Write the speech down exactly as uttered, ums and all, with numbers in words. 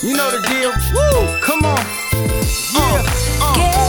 You know the deal. Woo! Come on. Yeah. Uh, uh.